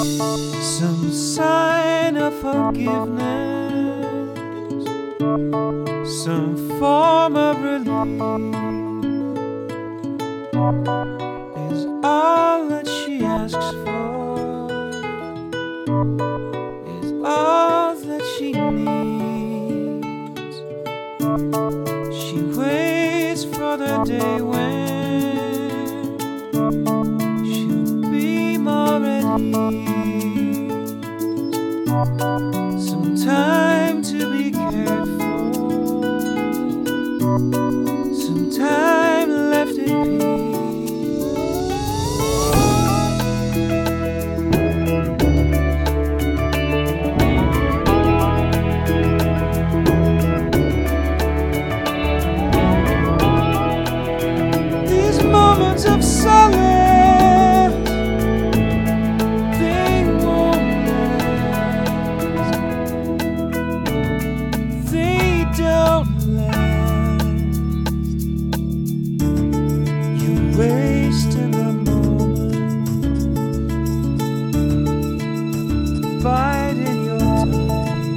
some sign of forgiveness, some form of relief is all that she asks for, is all that she needs. She waits for the day when she'll be more at ease, some time to be cared for, some time left in peace. Moments of silence, they won't last, they don't last. You're wasting the moment, biding your time.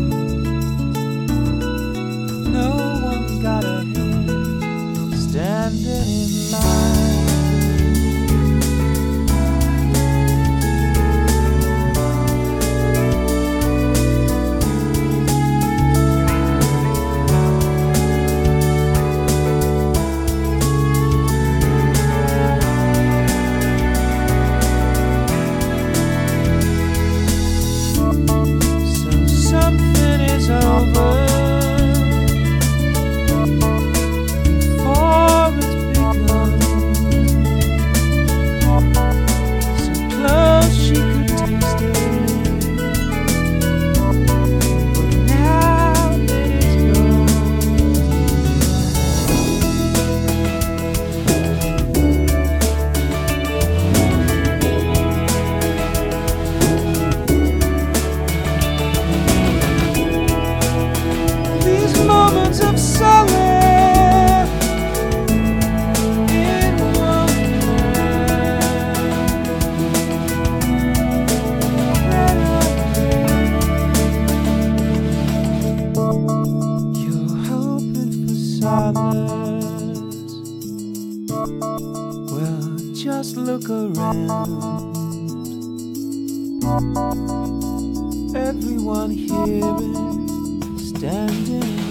No one's got a hand standing in line. Of silence, it won't last. You're hoping for silence. Well, just look around. Everyone here is standing